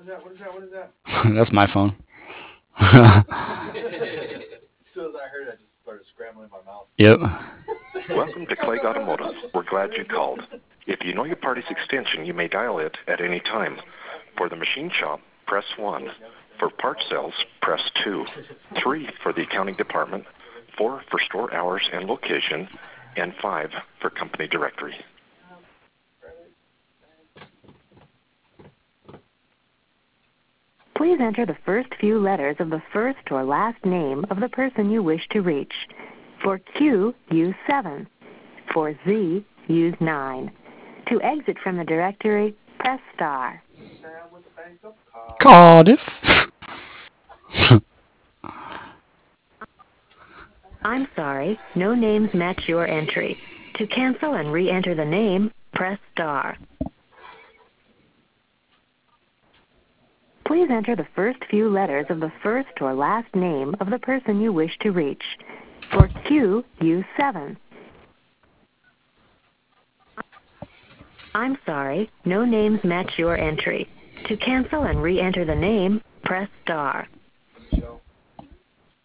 What is that? What is that? What is that? That's my phone. As soon as I heard it, I just started scrambling my mouth. Yep. Welcome to Clegg Automotive. We're glad you called. If you know your party's extension, you may dial it at any time. For the machine shop, press 1. For part sales, press 2. 3 for the accounting department, 4 for store hours and location, and 5 for company directory. Please enter the first few letters of the first or last name of the person you wish to reach. For Q, use 7. For Z, use 9. To exit from the directory, press star. Cardiff. I'm sorry, no names match your entry. To cancel and re-enter the name, press star. Please enter the first few letters of the first or last name of the person you wish to reach. For Q, use 7. I'm sorry, no names match your entry. To cancel and re-enter the name, press star.